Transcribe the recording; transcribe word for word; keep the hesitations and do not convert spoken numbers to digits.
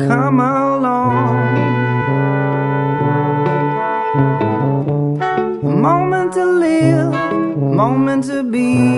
come along. A moment to live, a moment to be